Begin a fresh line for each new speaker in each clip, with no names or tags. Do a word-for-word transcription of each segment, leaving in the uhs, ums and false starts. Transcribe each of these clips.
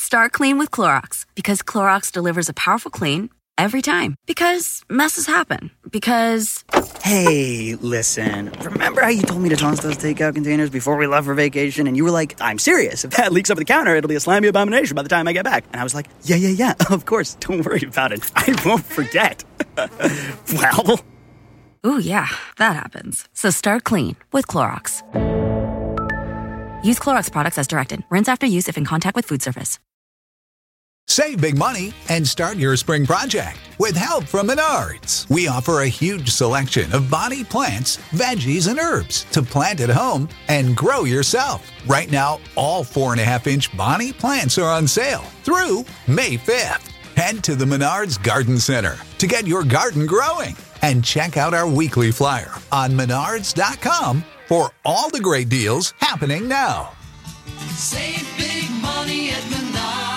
Start clean with Clorox, because Clorox delivers a powerful clean every time. Because messes happen. Because...
Hey, listen. Remember how you told me to toss those takeout containers before we left for vacation? And you were like, I'm serious. If that leaks over the counter, it'll be a slimy abomination by the time I get back. And I was like, yeah, yeah, yeah, of course. Don't worry about it. I won't forget. Well...
Ooh, yeah, that happens. So start clean with Clorox. Use Clorox products as directed. Rinse after use if in contact with food surface.
Save big money and start your spring project with help from Menards. We offer a huge selection of bonnie plants, veggies, and herbs to plant at home and grow yourself. Right now, all four and a half inch bonnie plants are on sale through May fifth. Head to the Menards Garden Center to get your garden growing and check out our weekly flyer on menards dot com for all the great deals happening now.
Save big money at Menards.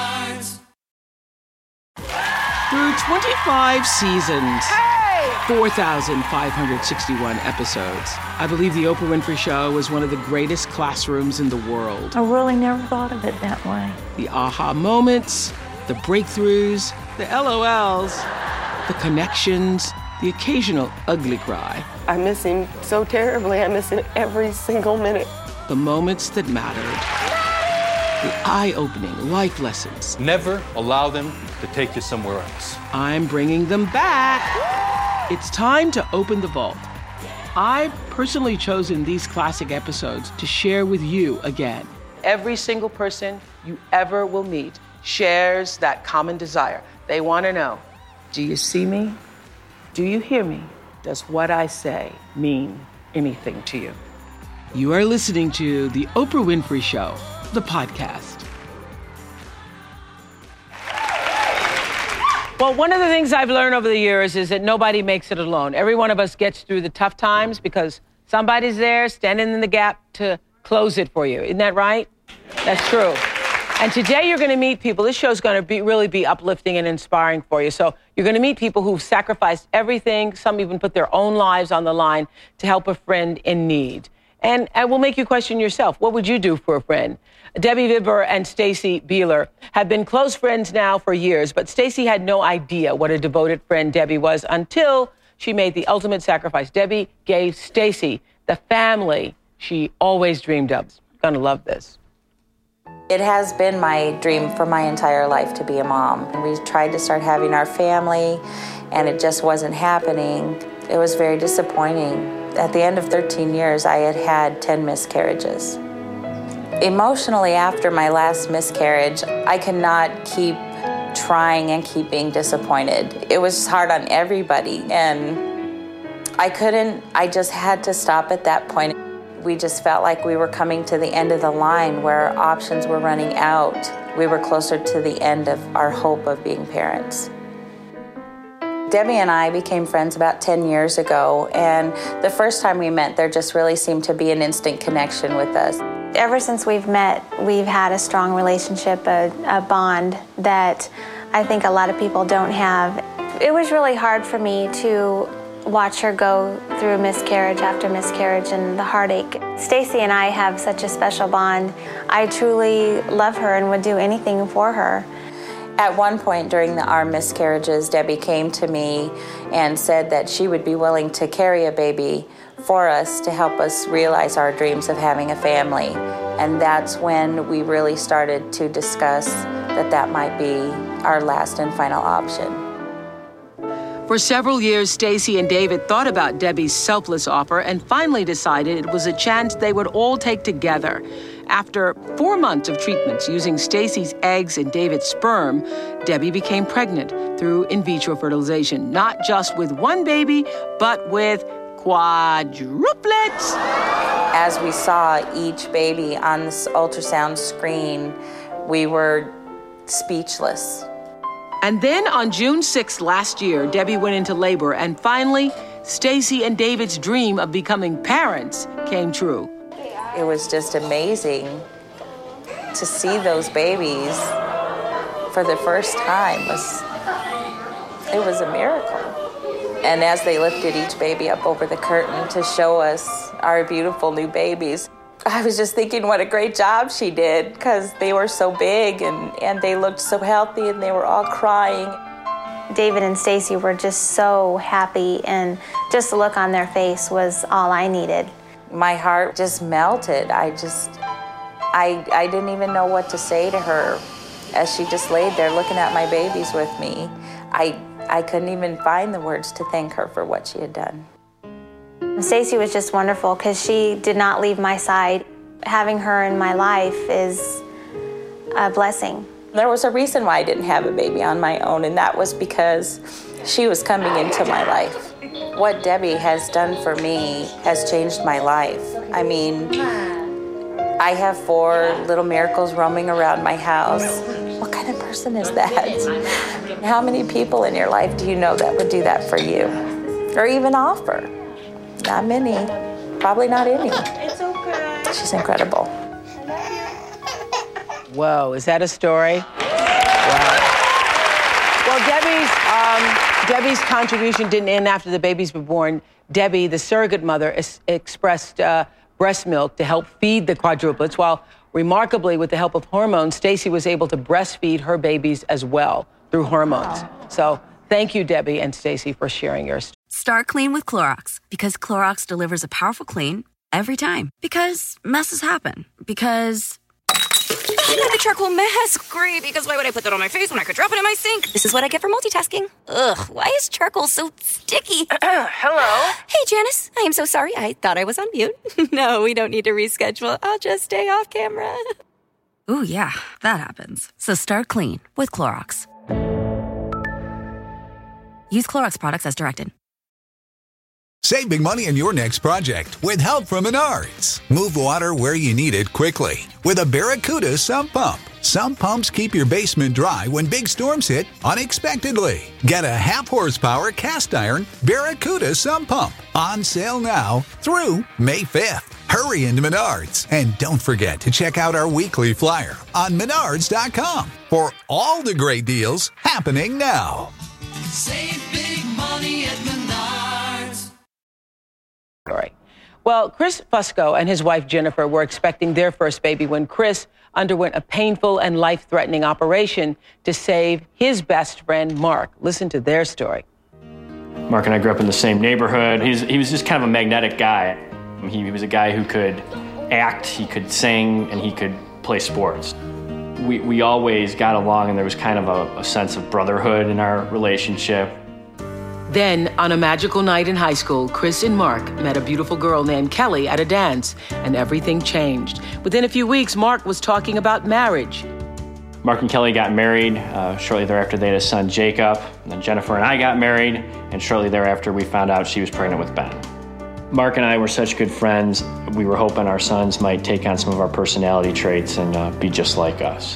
Through twenty-five seasons, hey! four thousand five hundred sixty-one episodes, I believe The Oprah Winfrey Show was one of the greatest classrooms in the world.
I really never thought of it that way.
The aha moments, the breakthroughs, the L O Ls, the connections, the occasional ugly cry.
I miss him so terribly. I miss him every single minute.
The moments that mattered. The eye-opening life lessons.
Never allow them to take you somewhere else.
I'm bringing them back. It's time to open the vault. I've personally chosen these classic episodes to share with you again. Every single person you ever will meet shares that common desire. They want to know, do you see me? Do you hear me? Does what I say mean anything to you? You are listening to The Oprah Winfrey Show, the podcast. Well, one of the things I've learned over the years is that nobody makes it alone. Every one of us gets through the tough times because somebody's there standing in the gap to close it for you. Isn't that right? That's true. And today you're going to meet people. This show's going to be really be uplifting and inspiring for you. So you're going to meet people who've sacrificed everything. Some even put their own lives on the line to help a friend in need. And I will make you question yourself. What would you do for a friend? Debbie Vibber and Stacy Beeler have been close friends now for years, but Stacy had no idea what a devoted friend Debbie was until she made the ultimate sacrifice. Debbie gave Stacy the family she always dreamed of. Gonna love this.
It has been my dream for my entire life to be a mom. And we tried to start having our family, and it just wasn't happening. It was very disappointing. At the end of thirteen years, I had had ten miscarriages. Emotionally, after my last miscarriage, I could not keep trying and keep being disappointed. It was hard on everybody, and I couldn't, I just had to stop at that point. We just felt like we were coming to the end of the line where our options were running out. We were closer to the end of our hope of being parents. Debbie and I became friends about ten years ago, and the first time we met, there just really seemed to be an instant connection with us.
Ever since we've met, we've had a strong relationship, a, a bond that I think a lot of people don't have. It was really hard for me to watch her go through miscarriage after miscarriage and the heartache. Stacy and I have such a special bond. I truly love her and would do anything for her.
At one point during the, our miscarriages, Debbie came to me and said that she would be willing to carry a baby for us to help us realize our dreams of having a family. And that's when we really started to discuss that that might be our last and final option.
For several years, Stacy and David thought about Debbie's selfless offer and finally decided it was a chance they would all take together. After four months of treatments using Stacy's eggs and David's sperm, Debbie became pregnant through in vitro fertilization, not just with one baby, but with quadruplets.
As we saw each baby on this ultrasound screen, we were speechless.
And then on June sixth last year, Debbie went into labor, and finally, Stacy and David's dream of becoming parents came true.
It was just amazing to see those babies for the first time. It was, it was a miracle. And as they lifted each baby up over the curtain to show us our beautiful new babies, I was just thinking what a great job she did because they were so big and, and they looked so healthy and they were all crying.
David and Stacy were just so happy, and just the look on their face was all I needed.
My heart just melted. I just, I, I didn't even know what to say to her as she just laid there looking at my babies with me. I, I couldn't even find the words to thank her for what she had done.
Stacy was just wonderful because she did not leave my side. Having her in my life is a blessing.
There was a reason why I didn't have a baby on my own, and that was because she was coming into my life. What Debbie has done for me has changed my life. I mean, I have four little miracles roaming around my house. What kind of person is that? How many people in your life do you know that would do that for you? Or even offer? Not many. Probably not any. It's okay. She's incredible.
Whoa, is that a story? Wow. Well, Debbie's, um, Debbie's contribution didn't end after the babies were born. Debbie, the surrogate mother, es- expressed uh, breast milk to help feed the quadruplets, while remarkably, with the help of hormones, Stacy was able to breastfeed her babies as well through hormones. Wow. So thank you, Debbie and Stacy, for sharing your story.
Start clean with Clorox, because Clorox delivers a powerful clean every time. Because messes happen. Because...
I got the charcoal mask. Great, because why would I put that on my face when I could drop it in my sink? This is what I get for multitasking. Ugh, why is charcoal so sticky?
Hello?
Hey, Janice. I am so sorry. I thought I was on mute. No, we don't need to reschedule. I'll just stay off camera.
Ooh, yeah, that happens. So start clean with Clorox. Use Clorox products as directed.
Save big money on your next project with help from Menards. Move water where you need it quickly with a Barracuda sump pump. Sump pumps keep your basement dry when big storms hit unexpectedly. Get a half horsepower cast iron Barracuda sump pump on sale now through May fifth. Hurry into Menards, and don't forget to check out our weekly flyer on menards dot com for all the great deals happening now.
Save big money at Menards.
Well, Chris Fusco and his wife Jennifer were expecting their first baby when Chris underwent a painful and life-threatening operation to save his best friend, Mark. Listen to their story.
Mark and I grew up in the same neighborhood. He was, he was just kind of a magnetic guy. He, he was a guy who could act, he could sing, and he could play sports. We, we always got along, and there was kind of a, a sense of brotherhood in our relationship.
Then, on a magical night in high school, Chris and Mark met a beautiful girl named Kelly at a dance, and everything changed. Within a few weeks, Mark was talking about marriage.
Mark and Kelly got married. Uh, shortly thereafter, they had a son, Jacob. And then Jennifer and I got married, and shortly thereafter, we found out she was pregnant with Ben. Mark and I were such good friends, we were hoping our sons might take on some of our personality traits and uh, be just like us.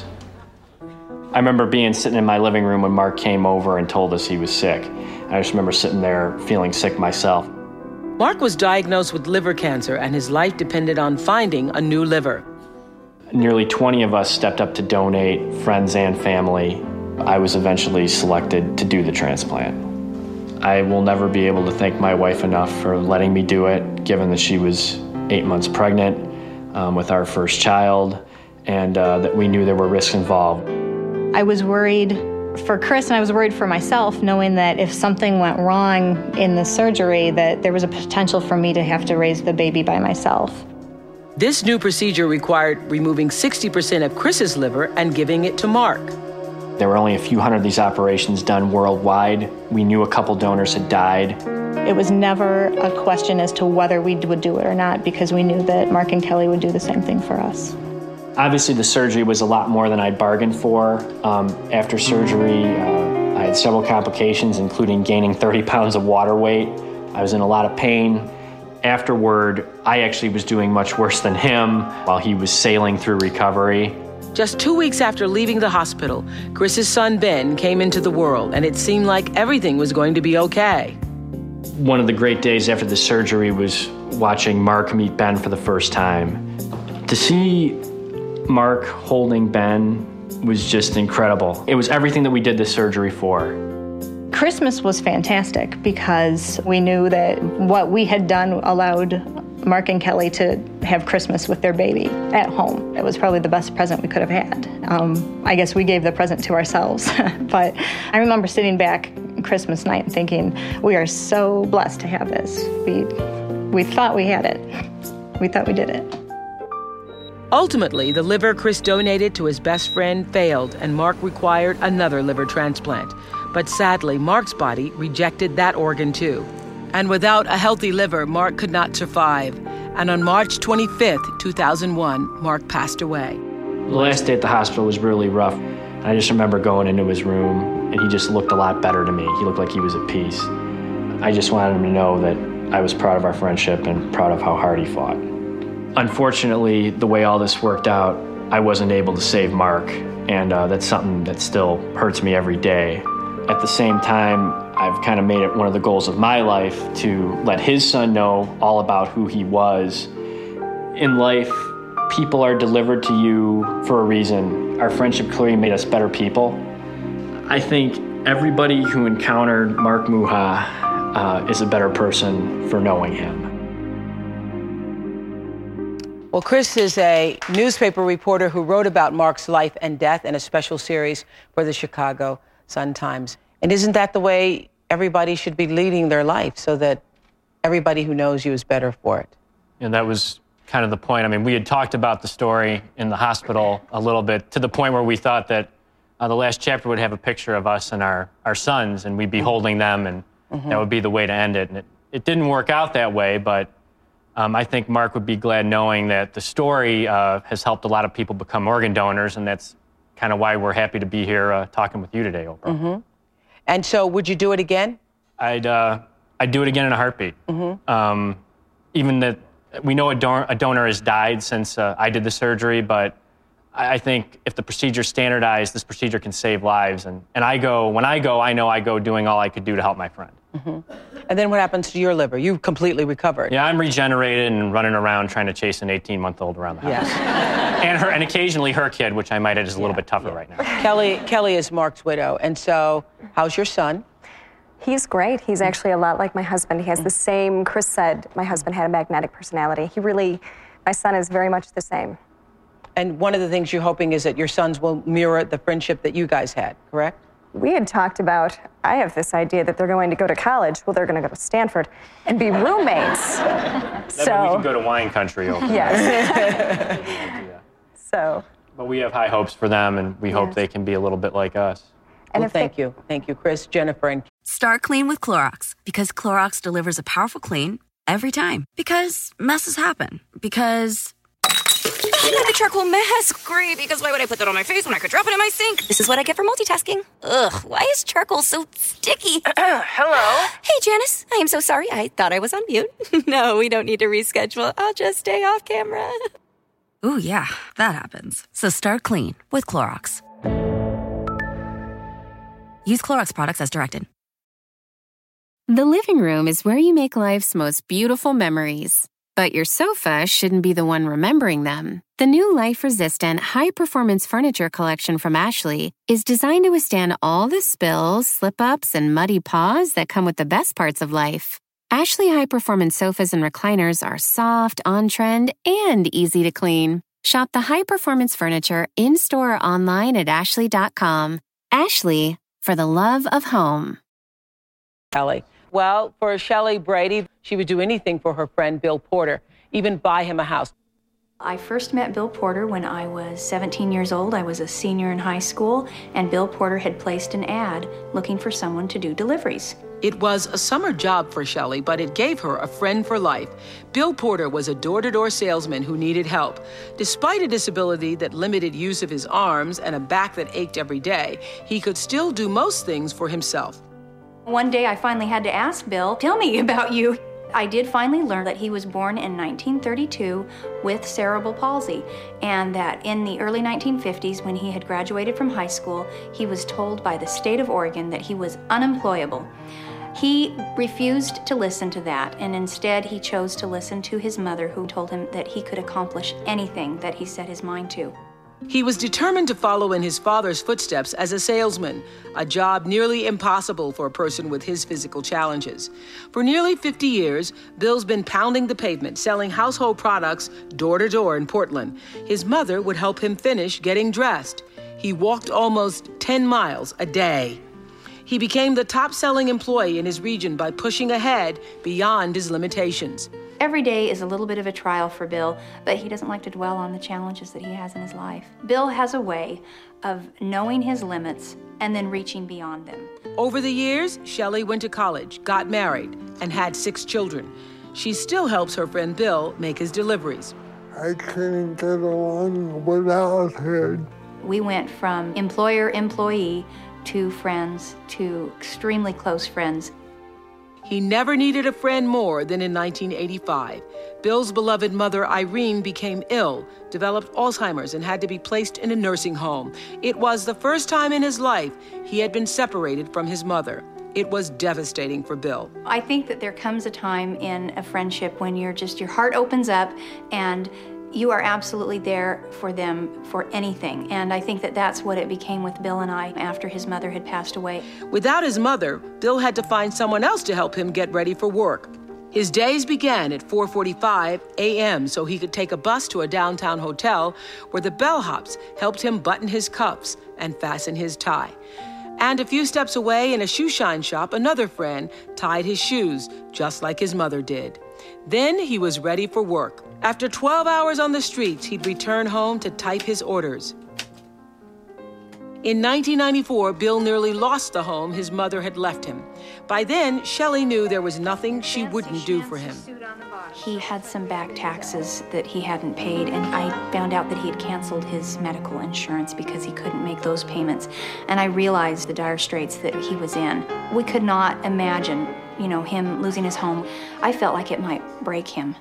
I remember being sitting in my living room when Mark came over and told us he was sick. I just remember sitting there feeling sick myself.
Mark was diagnosed with liver cancer, and his life depended on finding a new liver.
Nearly twenty of us stepped up to donate, friends and family. I was eventually selected to do the transplant. I will never be able to thank my wife enough for letting me do it, given that she was eight months pregnant um, with our first child, and uh, that we knew there were risks involved.
I was worried for Chris, and I was worried for myself, knowing that if something went wrong in the surgery, that there was a potential for me to have to raise the baby by myself.
This new procedure required removing sixty percent of Chris's liver and giving it to Mark.
There were only a few hundred of these operations done worldwide. We knew a couple donors had died.
It was never a question as to whether we would do it or not, because we knew that Mark and Kelly would do the same thing for us.
Obviously, the surgery was a lot more than I'd bargained for. Um, after surgery, uh, I had several complications, including gaining thirty pounds of water weight. I was in a lot of pain. Afterward, I actually was doing much worse than him while he was sailing through recovery.
Just two weeks after leaving the hospital, Chris's son, Ben, came into the world, and it seemed like everything was going to be okay.
One of the great days after the surgery was watching Mark meet Ben for the first time. To see Mark holding Ben was just incredible. It was everything that we did this surgery for.
Christmas was fantastic because we knew that what we had done allowed Mark and Kelly to have Christmas with their baby at home. It was probably the best present we could have had. Um, I guess we gave the present to ourselves. But I remember sitting back Christmas night and thinking, we are so blessed to have this. We, we thought we had it. We thought we did it.
Ultimately, the liver Chris donated to his best friend failed, and Mark required another liver transplant. But sadly, Mark's body rejected that organ too. And without a healthy liver, Mark could not survive. And on March twenty-fifth, two thousand one, Mark passed away.
The last day at the hospital was really rough. I just remember going into his room, and he just looked a lot better to me. He looked like he was at peace. I just wanted him to know that I was proud of our friendship and proud of how hard he fought. Unfortunately, the way all this worked out, I wasn't able to save Mark, and uh, that's something that still hurts me every day. At the same time, I've kind of made it one of the goals of my life to let his son know all about who he was. In life, people are delivered to you for a reason. Our friendship clearly made us better people. I think everybody who encountered Mark Muha uh, is a better person for knowing him.
Well, Chris is a newspaper reporter who wrote about Mark's life and death in a special series for the Chicago Sun-Times. And isn't that the way everybody should be leading their life, so that everybody who knows you is better for it?
And that was kind of the point. I mean, we had talked about the story in the hospital a little bit, to the point where we thought that uh, the last chapter would have a picture of us and our, our sons, and we'd be mm-hmm. holding them, and mm-hmm. that would be the way to end it. And it, it didn't work out that way, but um, I think Mark would be glad knowing that the story uh, has helped a lot of people become organ donors, and that's kind of why we're happy to be here uh, talking with you today, Oprah.
Mm-hmm. And so, would you do it again?
I'd uh, I'd do it again in a heartbeat. Mm-hmm. Um, even that we know a, don- a donor has died since uh, I did the surgery, but I, I think if the procedure's standardized, this procedure can save lives. And, and I go, when I go, I know I go doing all I could do to help my friend.
Mm-hmm. And then what happens to your liver? You completely recovered.
Yeah, I'm regenerated and running around trying to chase an eighteen-month-old around the house.
Yes.
and her, and occasionally her kid, which I might add is a little
yeah,
bit tougher
yeah.
right now.
Kelly, Kelly is Mark's widow, and so how's your son?
He's great. He's actually a lot like my husband. He has the same, Chris said, my husband had a magnetic personality. He really, my son is very much the same.
And one of the things you're hoping is that your sons will mirror the friendship that you guys had, correct?
We had talked about, I have this idea that they're going to go to college. Well, they're going to go to Stanford and be roommates.
So we can go to wine country over
yes. So.
But we have high hopes for them, and we yes. hope they can be a little bit like us.
And well, thank they... you. Thank you, Chris, Jennifer, and...
Start clean with Clorox, because Clorox delivers a powerful clean every time. Because messes happen. Because...
I got the charcoal mask. Great, because why would I put that on my face when I could drop it in my sink? This is what I get for multitasking. Ugh, why is charcoal so sticky?
Hello?
Hey, Janice. I am so sorry. I thought I was on mute. No, we don't need to reschedule. I'll just stay off camera.
Ooh, yeah, that happens. So start clean with Clorox. Use Clorox products as directed.
The living room is where you make life's most beautiful memories. But your sofa shouldn't be the one remembering them. The new life-resistant, high-performance furniture collection from Ashley is designed to withstand all the spills, slip-ups, and muddy paws that come with the best parts of life. Ashley high-performance sofas and recliners are soft, on-trend, and easy to clean. Shop the high-performance furniture in-store or online at ashley dot com. Ashley, for the love of home.
Kelly. Well, for Shelley Brady, she would do anything for her friend Bill Porter, even buy him a house.
I first met Bill Porter when I was seventeen years old. I was a senior in high school, and Bill Porter had placed an ad looking for someone to do deliveries.
It was a summer job for Shelley, but it gave her a friend for life. Bill Porter was a door-to-door salesman who needed help. Despite a disability that limited use of his arms and a back that ached every day, he could still do most things for himself.
One day I finally had to ask Bill, tell me about you. I did finally learn that he was born in nineteen thirty-two with cerebral palsy, and that in the early nineteen fifties, when he had graduated from high school, he was told by the state of Oregon that he was unemployable. He refused to listen to that, and instead he chose to listen to his mother, who told him that he could accomplish anything that he set his mind to.
He was determined to follow in his father's footsteps as a salesman, a job nearly impossible for a person with his physical challenges. For nearly fifty years, Bill's been pounding the pavement, selling household products door to door in Portland. His mother would help him finish getting dressed. He walked almost ten miles a day. He became the top-selling employee in his region by pushing ahead beyond his limitations.
Every day is a little bit of a trial for Bill, but he doesn't like to dwell on the challenges that he has in his life. Bill has a way of knowing his limits and then reaching beyond them.
Over the years, Shelley went to college, got married, and had six children. She still helps her friend Bill make his deliveries.
I couldn't get along without her.
We went from employer-employee to friends to extremely close friends.
He never needed a friend more than in nineteen eighty-five. Bill's beloved mother, Irene, became ill, developed Alzheimer's, and had to be placed in a nursing home. It was the first time in his life he had been separated from his mother. It was devastating for Bill.
I think that there comes a time in a friendship when you're just, your heart opens up and you are absolutely there for them for anything. And I think that that's what it became with Bill and I after his mother had passed away.
Without his mother, Bill had to find someone else to help him get ready for work. His days began at four forty-five a.m. so he could take a bus to a downtown hotel where the bellhops helped him button his cuffs and fasten his tie. And a few steps away in a shoe shine shop, another friend tied his shoes just like his mother did. Then he was ready for work. After twelve hours on the streets, he'd return home to type his orders. In nineteen ninety-four, Bill nearly lost the home his mother had left him. By then, Shelley knew there was nothing she wouldn't do for him.
He had some back taxes that he hadn't paid, and I found out that he had canceled his medical insurance because he couldn't make those payments. And I realized the dire straits that he was in. We could not imagine, you know, him losing his home. I felt like it might break him.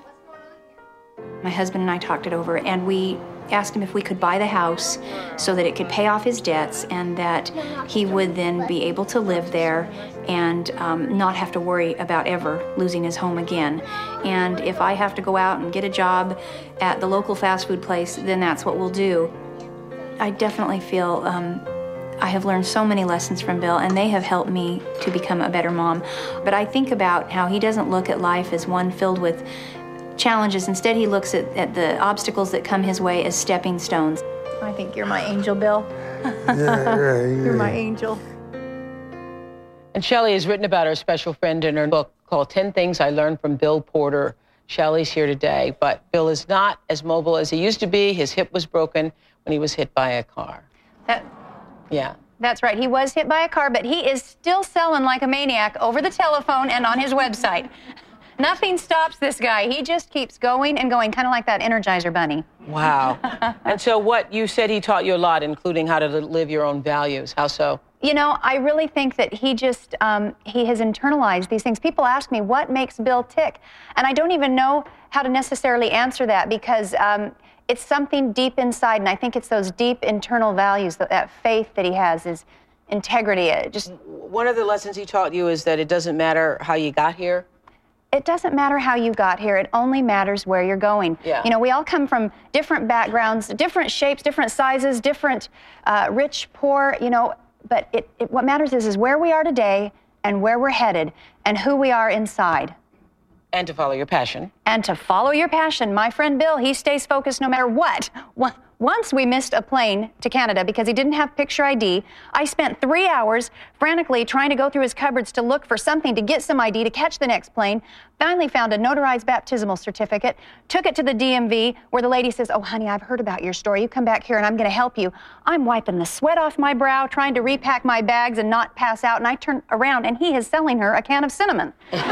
My husband and I talked it over, and we asked him if we could buy the house so that it could pay off his debts and that he would then be able to live there and um, not have to worry about ever losing his home again. And if I have to go out and get a job at the local fast food place, then that's what we'll do. I definitely feel um, I have learned so many lessons from Bill, and they have helped me to become a better mom. But I think about how he doesn't look at life as one filled with challenges. Instead, he looks at, at the obstacles that come his way as stepping stones.
I think you're my angel, Bill.
Yeah,
You're my angel.
And Shelley has written about her special friend in her book called ten Things I Learned from Bill Porter. Shelley's here today, but Bill is not as mobile as he used to be. His hip was broken when he was hit by a car.
That,
Yeah.
that's right. He was hit by a car, but he is still selling like a maniac over the telephone and on his website. Nothing stops this guy. He just keeps going and going, kind of like that Energizer bunny.
Wow. And so what, you said he taught you a lot, including how to live your own values. How so?
You know, I really think that he just, um, he has internalized these things. People ask me, what makes Bill tick? And I don't even know how to necessarily answer that because um, it's something deep inside, and I think it's those deep internal values, that, that faith that he has, his integrity. It just
One of the lessons he taught you is that it doesn't matter how you got here.
It doesn't matter how you got here. It only matters where you're going.
Yeah.
You know, we all come from different backgrounds, different shapes, different sizes, different uh, rich, poor, you know, but it, it, what matters is, is where we are today and where we're headed and who we are inside.
And to follow your passion.
And to follow your passion. My friend Bill, he stays focused no matter what. Once we missed a plane to Canada because he didn't have picture I D. I spent three hours frantically trying to go through his cupboards to look for something to get some I D to catch the next plane. Finally found a notarized baptismal certificate, took it to the D M V where the lady says, oh, honey, I've heard about your story. You come back here and I'm going to help you. I'm wiping the sweat off my brow, trying to repack my bags and not pass out. And I turn around and he is selling her a can of cinnamon.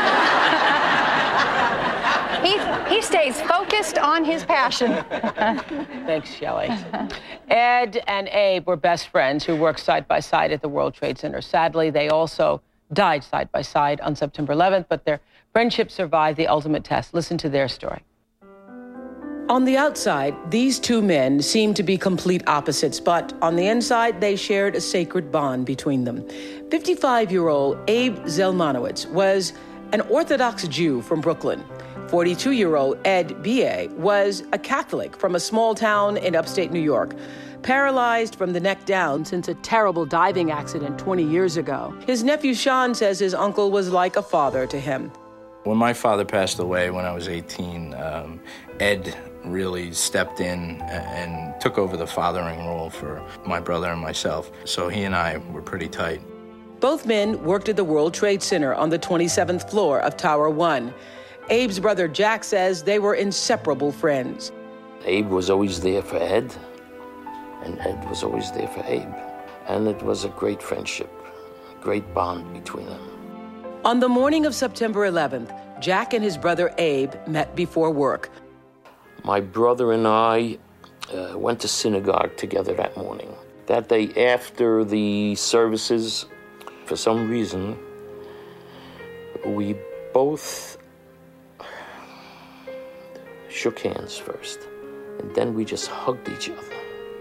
He, he stays focused on his passion.
Thanks, Shelley. Ed and Abe were best friends who worked side by side at the World Trade Center. Sadly, they also died side by side on September eleventh, but their friendship survived the ultimate test. Listen to their story. On the outside, these two men seemed to be complete opposites, but on the inside, they shared a sacred bond between them. fifty-five-year-old Abe Zelmanowitz was an Orthodox Jew from Brooklyn. forty-two-year-old Ed B A was a Catholic from a small town in upstate New York. paralyzed from the neck down since a terrible diving accident twenty years ago. His nephew Sean says his uncle was like a father to him.
When my father passed away when I was eighteen, um, Ed really stepped in and took over the fathering role for my brother and myself. So he and I were pretty tight.
Both men worked at the World Trade Center on the twenty-seventh floor of Tower One. Abe's brother Jack says they were inseparable friends.
Abe was always there for Ed, and Ed was always there for Abe. And it was a great friendship, a great bond between them.
On the morning of September eleventh, Jack and his brother Abe met before work.
My brother and I uh, went to synagogue together that morning. That day after the services, for some reason, we both shook hands first, and then we just hugged each other.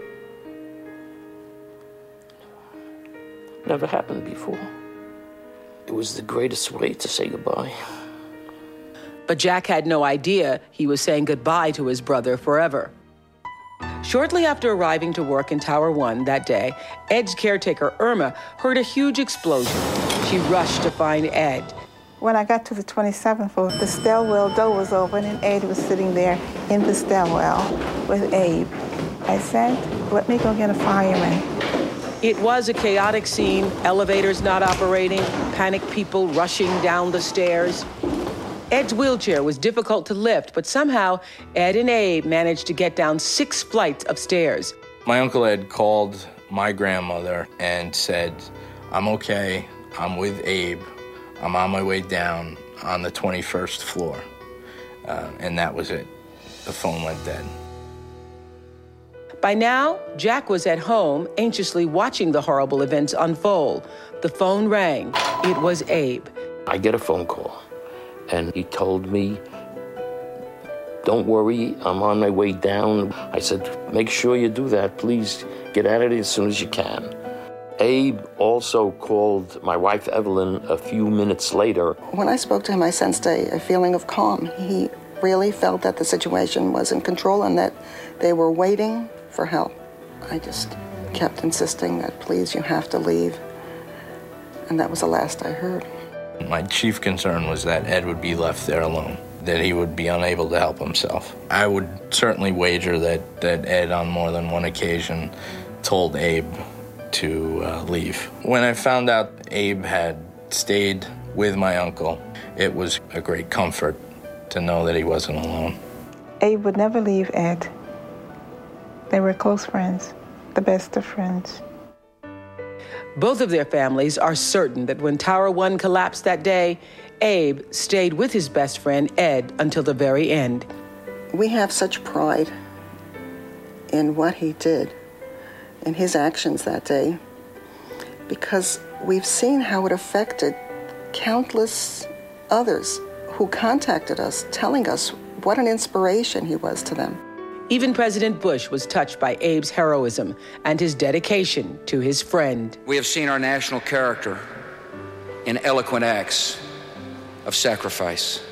Never happened before. It was the greatest way to say goodbye.
But Jack had no idea he was saying goodbye to his brother forever. Shortly after arriving to work in Tower One that day, Ed's caretaker, Irma, heard a huge explosion. She rushed to find Ed.
When I got to the twenty-seventh floor, the stairwell door was open and Ed was sitting there in the stairwell with Abe. I said, let me go get a fireman.
It was a chaotic scene, elevators not operating, panicked people rushing down the stairs. Ed's wheelchair was difficult to lift, but somehow Ed and Abe managed to get down six flights of stairs.
My Uncle Ed called my grandmother and said, I'm okay, I'm with Abe, I'm on my way down on the twenty-first floor. Uh, and that was it. The phone went dead.
By now, Jack was at home, anxiously watching the horrible events unfold. The phone rang. It was Abe.
I get a phone call, and he told me, don't worry, I'm on my way down. I said, make sure you do that. Please get out of it as soon as you can. Abe also called my wife, Evelyn, a few minutes later.
When I spoke to him, I sensed a, a feeling of calm. He really felt that the situation was in control and that they were waiting for help. I just kept insisting that, please, you have to leave. And that was the last I heard.
My chief concern was that Ed would be left there alone, that he would be unable to help himself. I would certainly wager that, that Ed, on more than one occasion, told Abe to uh, leave. When I found out Abe had stayed with my uncle, it was a great comfort to know that he wasn't alone.
Abe would never leave Ed. They were close friends, the best of friends.
Both of their families are certain that when Tower One collapsed that day, Abe stayed with his best friend, Ed, until the very end.
We have such pride in what he did, in his actions that day, because we've seen how it affected countless others who contacted us, telling us what an inspiration he was to them.
Even President Bush was touched by Abe's heroism and his dedication to his friend.
We have seen our national character in eloquent acts of sacrifice.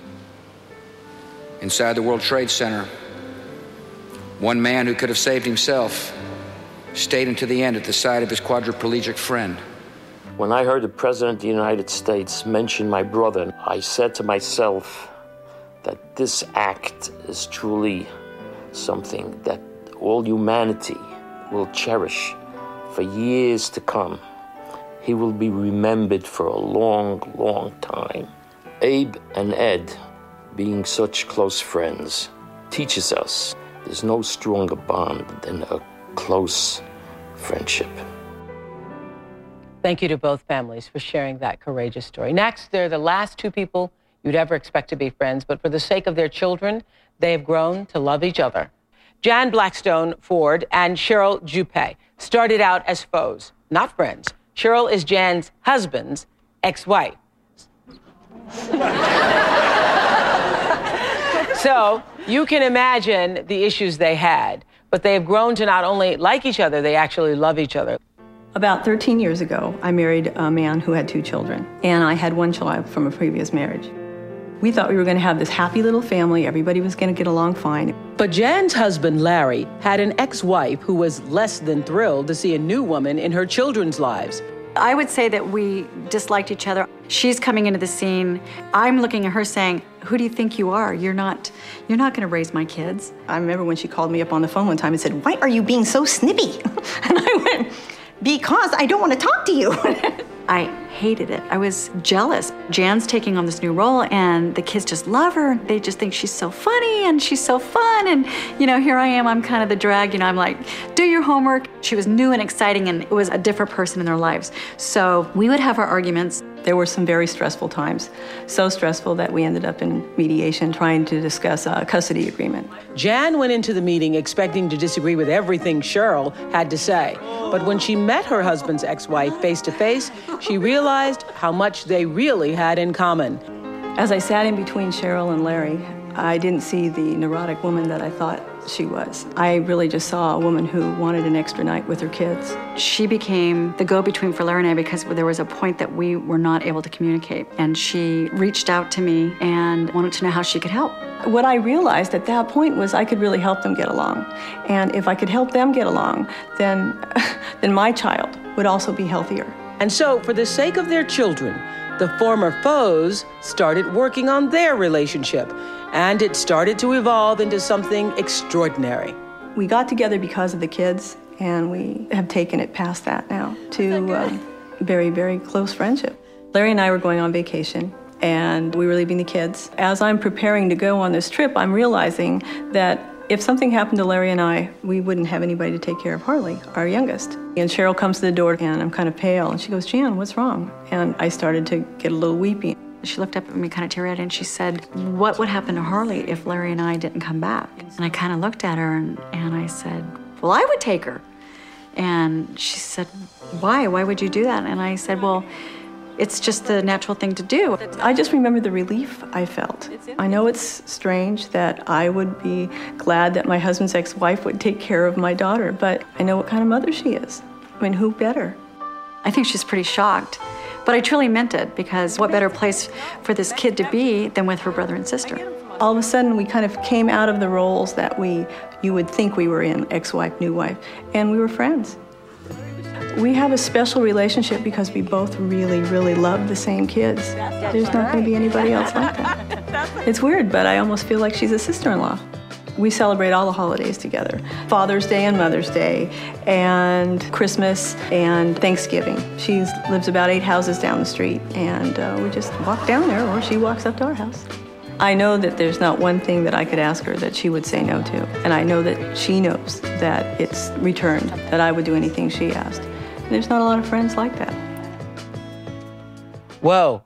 Inside the World Trade Center, one man who could have saved himself stayed until the end at the side of his quadriplegic friend.
When I heard the President of the United States mention my brother, I said to myself that this act is truly something that all humanity will cherish for years to come. He will be remembered for a long, long time. Abe and Ed, being such close friends, teaches us there's no stronger bond than a close friendship.
Thank you to both families for sharing that courageous story. Next, they're the last two people you'd ever expect to be friends, but for the sake of their children, they have grown to love each other. Jan Blackstone Ford and Cheryl Juppé started out as foes, not friends. Cheryl is Jan's husband's ex-wife. So you can imagine the issues they had, but they have grown to not only like each other, they actually love each other.
About thirteen years ago, I married a man who had two children, and I had one child from a previous marriage.
We thought we were going to have this happy little family. Everybody was going to get along fine.
But Jan's husband, Larry, had an ex-wife who was less than thrilled to see a new woman in her children's lives.
I would say that we disliked each other. She's coming into the scene. I'm looking at her saying, who do you think you are? You're not, you're not going to raise my kids.
I remember when she called me up on the phone one time and said, why are you being so snippy? And I went, because I don't want to talk to you.
I hated it. I was jealous. Jan's taking on this new role, and the kids just love her. They just think she's so funny, and she's so fun. And, you know, here I am. I'm kind of the drag. You know, I'm like, do your homework. She was new and exciting, and it was a different person in their lives. So we would have our arguments.
There were some very stressful times. So stressful that we ended up in mediation trying to discuss a custody agreement.
Jan went into the meeting expecting to disagree with everything Cheryl had to say. But when she met her husband's ex-wife face to face, she realized how much they really had in common.
As I sat in between Cheryl and Larry, I didn't see the neurotic woman that I thought she was. I really just saw a woman who wanted an extra night with her kids.
She became the go-between for Larry and I because there was a point that we were not able to communicate. And she reached out to me and wanted to know how she could help.
What I realized at that point was I could really help them get along. And if I could help them get along, then, then my child would also be healthier.
And so, for the sake of their children, the former foes started working on their relationship, and it started to evolve into something extraordinary.
We got together because of the kids, and we have taken it past that now to uh, very, very close friendship. Larry and I were going on vacation, and we were leaving the kids. As I'm preparing to go on this trip, I'm realizing that if something happened to Larry and I, we wouldn't have anybody to take care of Harley, our youngest. And Cheryl comes to the door, and I'm kind of pale, and she goes, Jan, what's wrong? And I started to get a little weepy.
She looked up at me kind of teary-eyed, and she said, what would happen to Harley if Larry and I didn't come back? And I kind of looked at her, and, and I said, well, I would take her. And she said, why? Why would you do that? And I said, well, it's just the natural thing to do.
I just remember the relief I felt. I know it's strange that I would be glad that my husband's ex-wife would take care of my daughter, but I know what kind of mother she is. I mean, who better?
I think she's pretty shocked, but I truly meant it, because what better place for this kid to be than with her brother and sister?
All of a sudden, we kind of came out of the roles that we, you would think we were in, ex-wife, new wife, and we were friends. We have a special relationship because we both really, really love the same kids. There's not going to be anybody else like that. It's weird, but I almost feel like she's a sister-in-law. We celebrate all the holidays together. Father's Day and Mother's Day, and Christmas and Thanksgiving. She lives about eight houses down the street, and uh, we just walk down there, or she walks up to our house. I know that there's not one thing that I could ask her that she would say no to. And I know that she knows that it's returned, that I would do anything she asked. And there's not a lot of friends like that.
Whoa.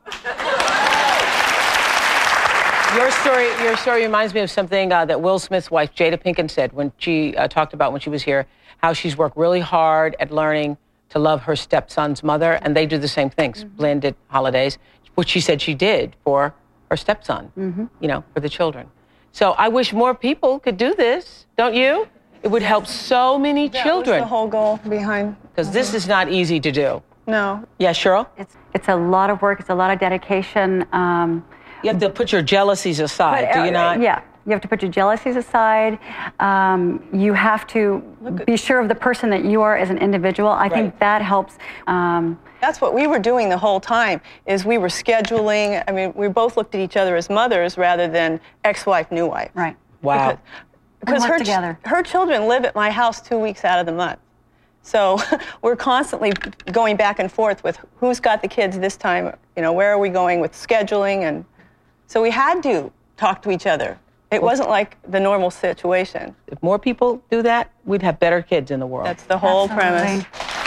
Your story, your story reminds me of something uh, that Will Smith's wife, Jada Pinkett, said when she uh, talked about when she was here, how she's worked really hard at learning to love her stepson's mother, and they do the same things, mm-hmm. blended holidays, which she said she did for her stepson, mm-hmm. you know, for the children. So I wish more people could do this, don't you? It would help so many
that
children.
That was the whole goal behind.
Because mm-hmm. this is not easy to do.
No.
Yeah, Cheryl?
It's, it's a lot of work. It's a lot of dedication. Um,
you have to put your jealousies aside,
but, uh,
do you not?
Yeah. You have to put your jealousies aside. Um, you have to be sure of the person that you are as an individual. I right. think that helps. Um,
That's what we were doing the whole time, is we were scheduling. I mean, we both looked at each other as mothers rather than ex-wife, new wife.
Right.
Wow.
Because, because her,
together.
her children live at my house two weeks out of the month. So we're constantly going back and forth with who's got the kids this time, you know, where are we going with scheduling. And so we had to talk to each other. It wasn't like the normal situation.
If more people do that, we'd have better kids in the world.
That's the whole
Absolutely.
premise.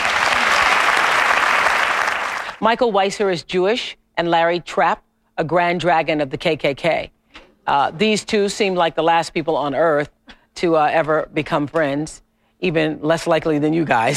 Michael Weiser is Jewish, and Larry Trapp, a grand dragon of the K K K. Uh, these two seem like the last people on earth to uh, ever become friends, even less likely than you guys.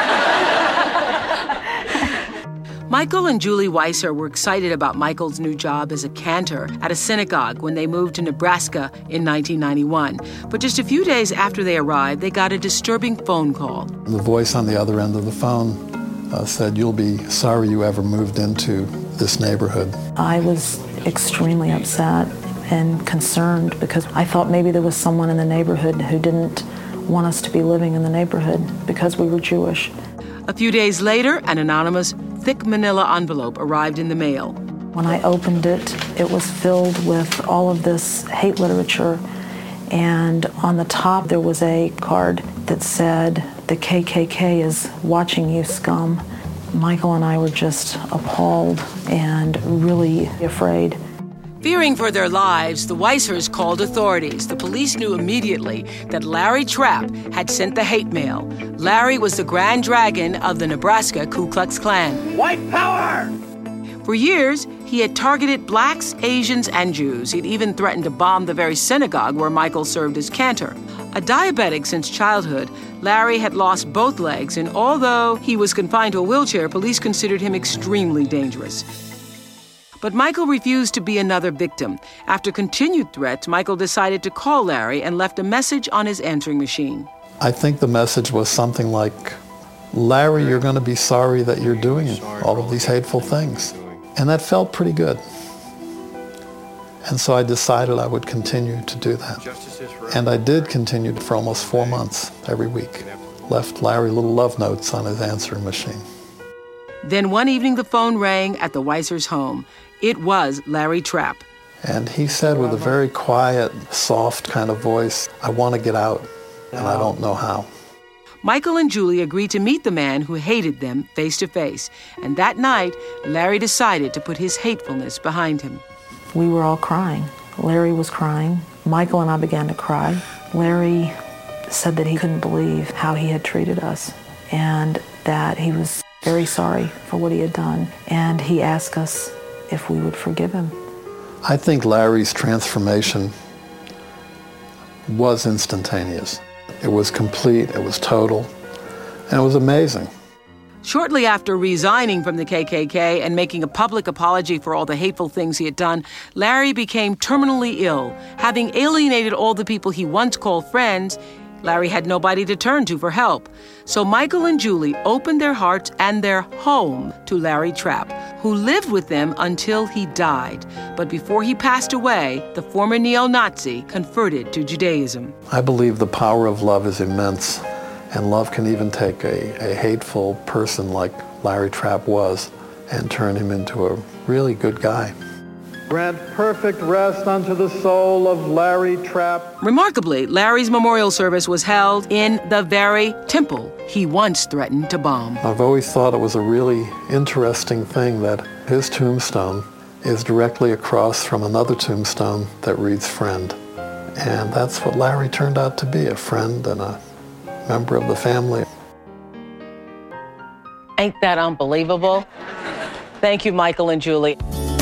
Michael and Julie Weiser were excited about Michael's new job as a cantor at a synagogue when they moved to Nebraska in nineteen ninety-one. But just a few days after they arrived, they got a disturbing phone call.
The voice on the other end of the phone uh, said, "You'll be sorry you ever moved into
this neighborhood.
I was extremely upset and concerned because I thought maybe there was someone in the neighborhood who didn't want us to be living in the neighborhood because we were Jewish.
A few days later, an anonymous, thick manila envelope arrived in the mail.
When I opened it, it was filled with all of this hate literature, and on the top there was a card that said, "The K K K is watching you, scum." Michael and I were just appalled and really afraid.
Fearing for their lives, the Weissers called authorities. The police knew immediately that Larry Trapp had sent the hate mail. Larry was the Grand Dragon of the Nebraska Ku Klux Klan.
White power!
For years, he had targeted blacks, Asians, and Jews. He'd even threatened to bomb the very synagogue where Michael served as cantor. A diabetic since childhood, Larry had lost both legs, and although he was confined to a wheelchair, police considered him extremely dangerous. But Michael refused to be another victim. After continued threats, Michael decided to call Larry and left a message on his answering machine.
I think the message was something like, "Larry, you're going to be sorry that you're doing all of these hateful things." And that felt pretty good. And so I decided I would continue to do that. And I did continue for almost four months, every week. Left Larry little love notes on his answering machine.
Then one evening the phone rang at the Weissers' home. It was Larry Trapp.
And he said with a very quiet, soft kind of voice, "I want to get out, and I don't know how."
Michael and Julie agreed to meet the man who hated them face to face. And that night, Larry decided to put his hatefulness behind him.
We were all crying. Larry was crying. Michael and I began to cry. Larry said that he couldn't believe how he had treated us and that he was very sorry for what he had done. And he asked us if we would forgive him.
I think Larry's transformation was instantaneous. It was complete, it was total, and it was amazing.
Shortly after resigning from the K K K and making a public apology for all the hateful things he had done, Larry became terminally ill. Having alienated all the people he once called friends, Larry had nobody to turn to for help. So Michael and Julie opened their hearts and their home to Larry Trapp, who lived with them until he died. But before he passed away, the former neo-Nazi converted to Judaism.
I believe the power of love is immense, and love can even take a, a hateful person like Larry Trapp was and turn him into a really good guy. Grant perfect rest unto the soul of Larry Trapp.
Remarkably, Larry's memorial service was held in the very temple he once threatened to bomb.
I've always thought it was a really interesting thing that his tombstone is directly across from another tombstone that reads friend. And that's what Larry turned out to be, a friend and a member of the family.
Ain't that unbelievable? Thank you, Michael and Julie.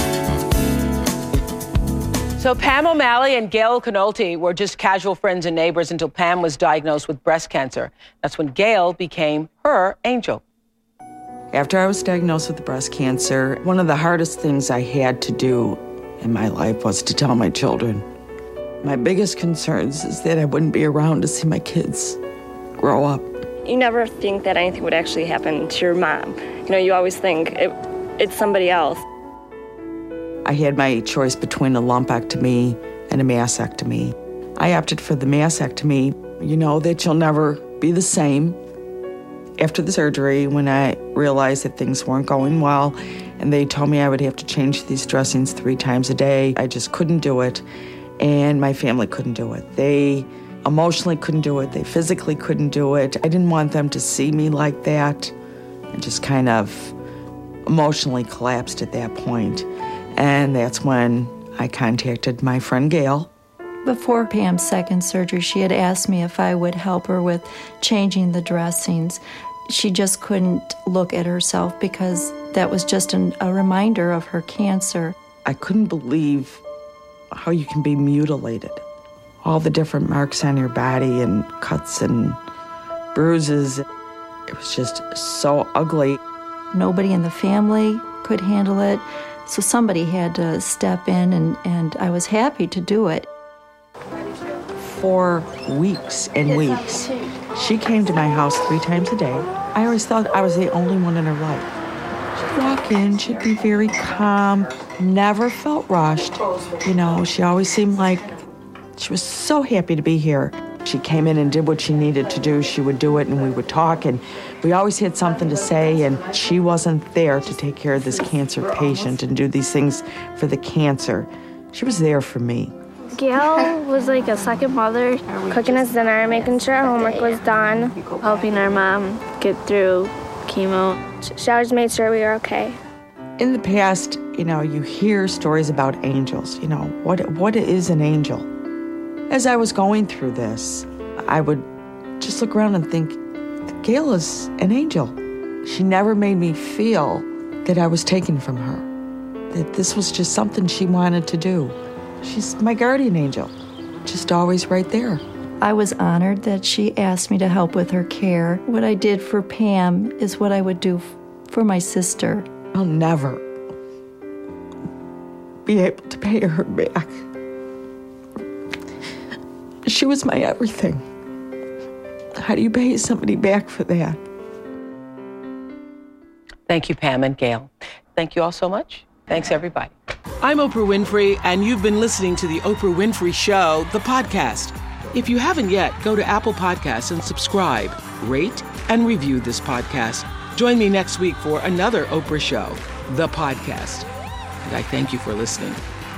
So Pam O'Malley and Gail Canolte were just casual friends and neighbors until Pam was diagnosed with breast cancer. That's when Gail became her angel.
After I was diagnosed with breast cancer, one of the hardest things I had to do in my life was to tell my children. My biggest concerns is that I wouldn't be around to see my kids grow up.
You never think that anything would actually happen to your mom. You know, you always think it, it's somebody else.
I had my choice between a lumpectomy and a mastectomy. I opted for the mastectomy. You know that you'll never be the same. After the surgery, when I realized that things weren't going well, and they told me I would have to change these dressings three times a day, I just couldn't do it, and my family couldn't do it. They emotionally couldn't do it. They physically couldn't do it. I didn't want them to see me like that. I just kind of emotionally collapsed at that point. And that's when I contacted my friend Gail.
Before Pam's second surgery, she had asked me if I would help her with changing the dressings. She just couldn't look at herself because that was just an, a reminder of her cancer.
I couldn't believe how you can be mutilated. All the different marks on your body and cuts and bruises. It was just so ugly.
Nobody in the family could handle it. So somebody had to step in, and, and I was happy to do it.
For weeks and weeks, she came to my house three times a day. I always thought I was the only one in her life. She'd walk in, she'd be very calm, never felt rushed. You know, she always seemed like she was so happy to be here. She came in and did what she needed to do. She would do it, and we would talk, and we always had something to say, and she wasn't there to take care of this cancer patient and do these things for the cancer. She was there for me.
Gail was like a second mother, cooking us dinner, making sure our homework was done, helping our mom get through chemo. She always made sure we were okay.
In the past, you know, you hear stories about angels. You know, what what is an angel? As I was going through this, I would just look around and think, Gail is an angel. She never made me feel that I was taken from her, that this was just something she wanted to do. She's my guardian angel, just always right there.
I was honored that she asked me to help with her care. What I did for Pam is what I would do f- for my sister.
I'll never be able to pay her back. She was my everything. How do you pay somebody back for that?
Thank you, Pam and Gail. Thank you all so much. Thanks, everybody.
I'm Oprah Winfrey, and you've been listening to The Oprah Winfrey Show, the podcast. If you haven't yet, go to Apple Podcasts and subscribe, rate, and review this podcast. Join me next week for another Oprah Show, the podcast. And I thank you for listening.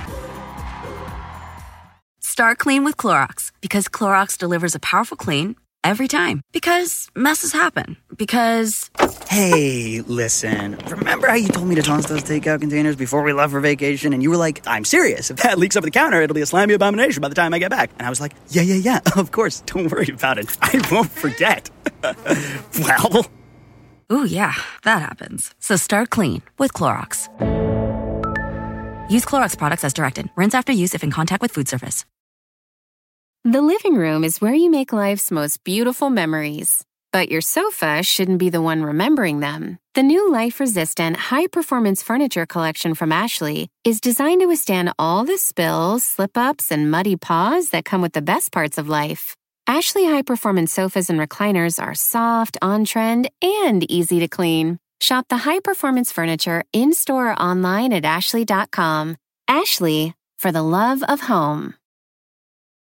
Start clean with Clorox, because Clorox delivers a powerful clean every time. Because messes happen. Because...
Hey, listen. Remember how you told me to toss those takeout containers before we left for vacation? And you were like, I'm serious. If that leaks over the counter, it'll be a slimy abomination by the time I get back. And I was like, yeah, yeah, yeah. Of course. Don't worry about it. I won't forget. Well...
Ooh, yeah. That happens. So start clean with Clorox. Use Clorox products as directed. Rinse after use if in contact with food surface.
The living room is where you make life's most beautiful memories. But your sofa shouldn't be the one remembering them. The new life-resistant, high-performance furniture collection from Ashley is designed to withstand all the spills, slip-ups, and muddy paws that come with the best parts of life. Ashley high-performance sofas and recliners are soft, on-trend, and easy to clean. Shop the high-performance furniture in-store or online at ashley dot com. Ashley, for the love of home.